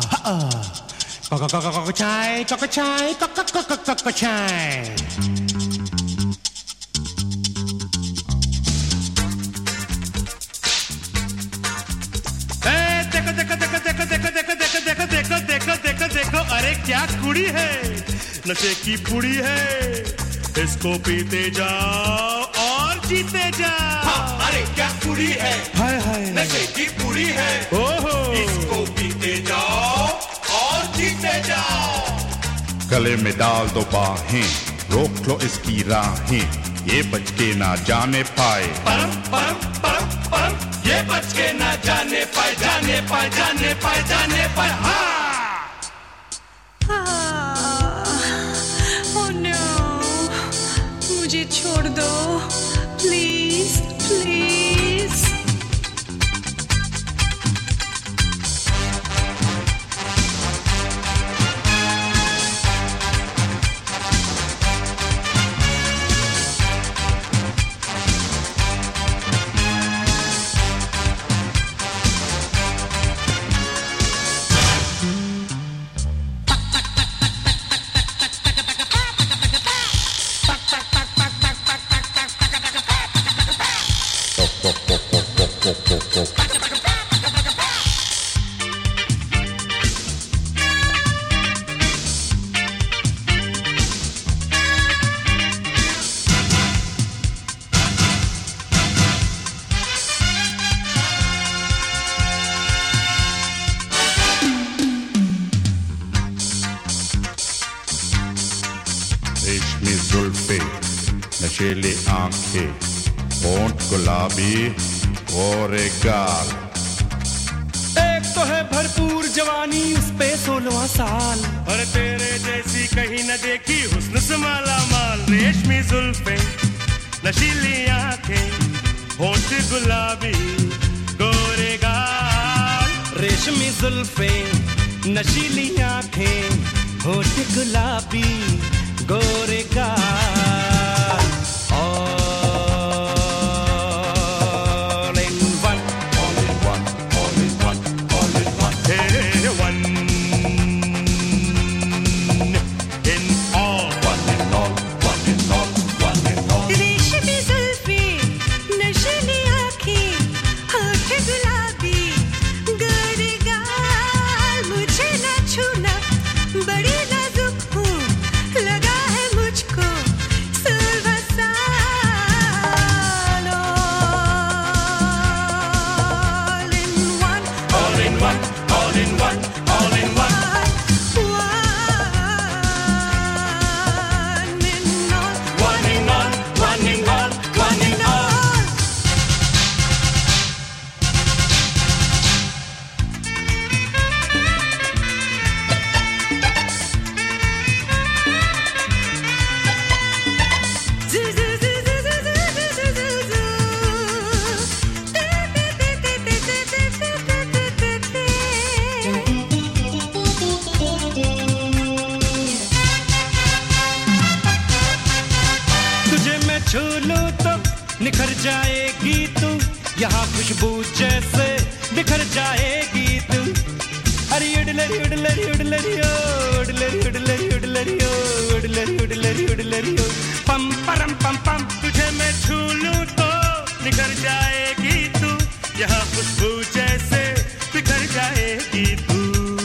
Cockatoo, cockatoo, cockatoo. देखो अरे क्या कुड़ी है नशे की पुड़ी है इसको पीते जाओ और जीते जाओ हाँ, अरे क्या कुड़ी है हाय हाय नशे की पुड़ी है ओहो इसको पीते जाओ और जीते जाओ गले में डाल दो बाहें रोक लो इसकी राहें ये बच के ना जाने पाए परम परम परम परम ये बच के ना जाने पाए जाने पाए जाने पाए जाने पाए हाँ Oh no, मुझे छोड़ दो, please, please. रेशमी जुल्फे नशीली आंखें होंठ गुलाबी और एक गाल एक तो है भरपूर जवानी उस पे 16वां साल और तेरे जैसी कहीं न देखी हुस्न से माला माल रेशमी जुल्फे नशीली आंखें होंठ गुलाबी गोरे गाल रेशमी जुल्फे नशीली आंखें होंठ गुलाबी गोरे गाल all in one all in one all in one all in one hey one in all one in all one in all one in all रेशमी जुल्फे नशीली आँखें होठ गुलाबी गोरे गाल मुझे ना छूना बड़ी नाजुक हूँ लगा है मुझको सिल्वर साल all in one all in one all in one all in one one in all one in all one in all तुझे मैं छू लूं तो निखर जाएगी तू यहाँ खुशबू जैसे बिखर जाएगी तू अरे उडलरी उडलरी उडलरी ओ उडलरी उडलरी उडलरी ओ उडलरी उडलरी उडलरी ओ पम परम पम पम तुझे मैं छू लूं तो निखर जाएगी तू यहाँ खुशबू जैसे बिखर जाएगी तू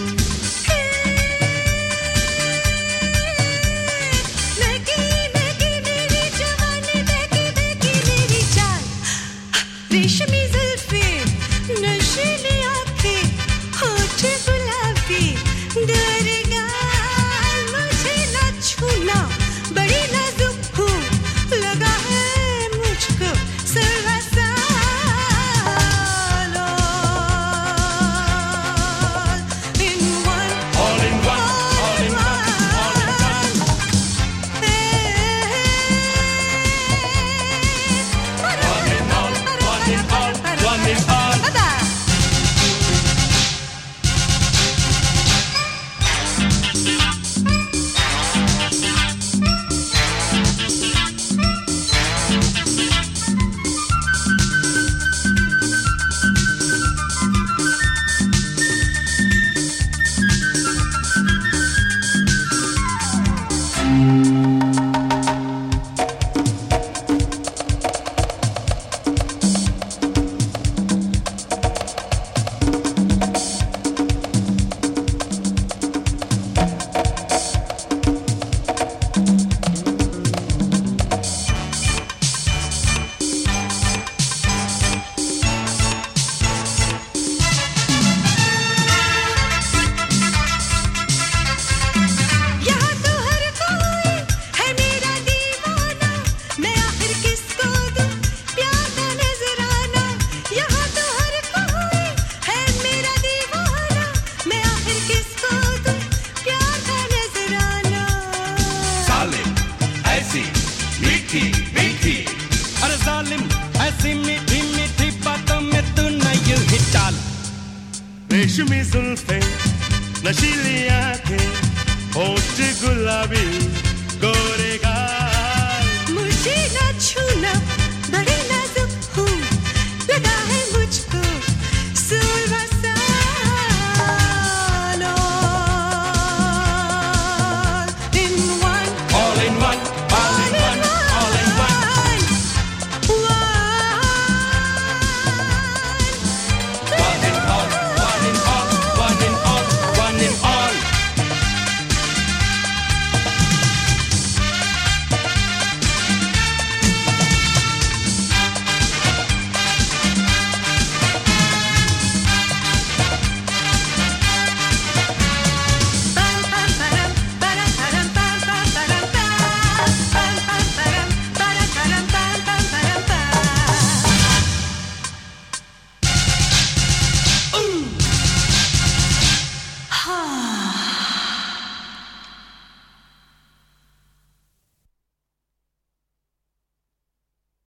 लगी लगी मेरी जवानी बहकी बहकी मेरी चाल रेशमी जुल्फे नशीली आँखें होठ गुलाबी गोरे गाल मुझे ना छूना बड़ी नाजुक हूँ लगा है मुझको सिल्वर साल रेशमी जुल्फे